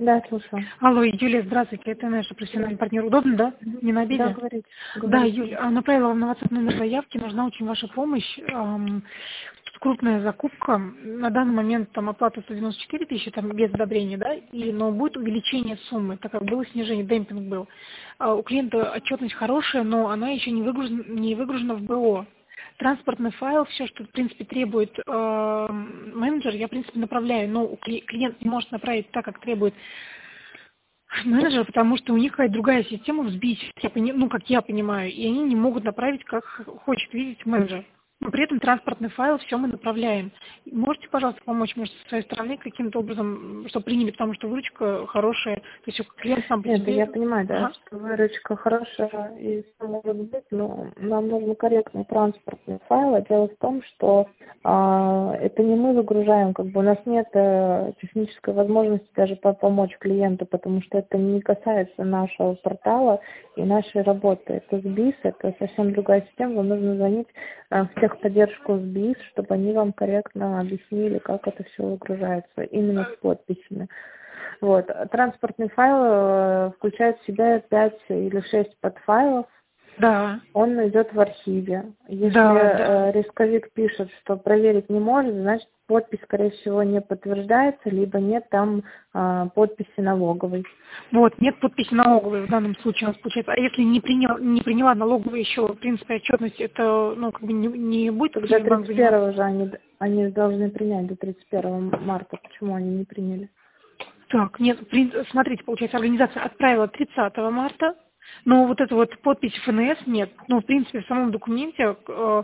Да, слушаю. Алло, Юлия, здравствуйте, это наш профессиональный партнер. Удобно, да? Не на обеде? Да, говорите. Да, Юль, направила вам на WhatsApp номер заявки, нужна очень ваша помощь. Тут крупная закупка, на данный момент там оплата 194 тысячи, там без одобрения, да, но будет увеличение суммы, так как было снижение, демпинг был. У клиента отчетность хорошая, но она еще не выгружена в БО. Транспортный файл, все, что, в принципе, требует менеджер, я, в принципе, направляю, но клиент не может направить так, как требует менеджер, потому что у них какая-то другая система взбить, как я понимаю, и они не могут направить, как хочет видеть менеджер. Но при этом транспортный файл, все мы направляем. Можете, пожалуйста, помочь, может, со своей стороны каким-то образом, что приняли, потому что выручка хорошая, то есть клиент сам по Нет, себе... я понимаю, да, Ага. что выручка хорошая и всё может быть, но нам нужен корректный транспортный файл. А дело в том, что это не мы выгружаем, как бы у нас нет технической возможности даже помочь клиенту, потому что это не касается нашего портала и нашей работы. Это СБИС, это совсем другая система, вам нужно звонить в техподдержку СБИС, чтобы они вам корректно объяснили, как это все выгружается, именно с подписями. Вот. Транспортный файл включает в себя 5 или 6 подфайлов. Да. Он идет в архиве. Если Да. рисковик пишет, что проверить не может, значит подпись, скорее всего, не подтверждается, либо нет там подписи налоговой. Вот, нет подписи налоговой в данном случае у нас получается. А если не приняла налоговая еще, в принципе, отчетность, это, не будет Тогда активный банк заниматься? 31 же они должны принять до 31 марта. Почему они не приняли? Так, нет, смотрите, получается, организация отправила 30 марта, но вот эта вот подпись ФНС нет. Ну, в принципе, в самом документе,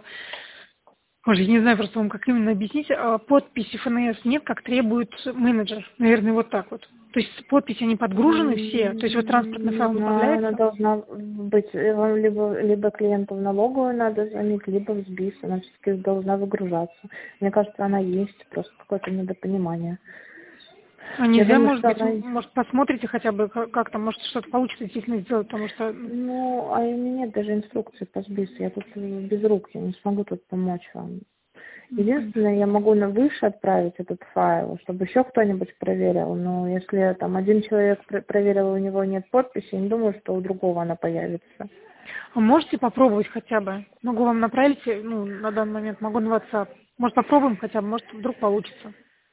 может, я не знаю просто вам, как именно объяснить, подписи ФНС нет, как требует менеджер. Наверное, вот так вот. То есть подписи, они подгружены все, то есть вот транспортный Не файл знаю, она направляется. должна быть, вам либо клиенту в налоговую надо звонить, либо в СБИС, она все-таки должна выгружаться. Мне кажется, она есть, просто какое-то недопонимание. А Я нельзя, думаю, может что быть, она... может, посмотрите хотя бы, как там, может, что-то получится действительно сделать, потому что... Ну, а у меня нет даже инструкции по СБИСу, я тут без рук, я не смогу тут помочь вам. Единственное, я могу на выше отправить этот файл, чтобы еще кто-нибудь проверил. Но если там один человек проверил, у него нет подписи, я не думаю, что у другого она появится. А можете попробовать хотя бы? Могу вам направить, на данный момент, могу на WhatsApp. Может, попробуем хотя бы, может, вдруг получится.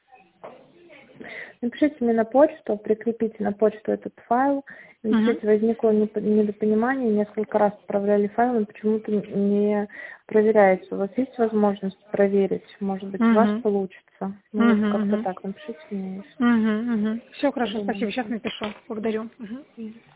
Напишите мне на почту, прикрепите на почту этот файл. Мгм. Напишите, возникло недопонимание, несколько раз отправляли файл, но почему-то не проверяется. У вас есть возможность проверить? Может быть, у вас Мгм. получится? Ну, вот Мгм. как-то Мгм. так, напишите мне, Мгм. Мгм. Все хорошо, спасибо, подумаем. сейчас напишу. Благодарю. Мгм. Мгм.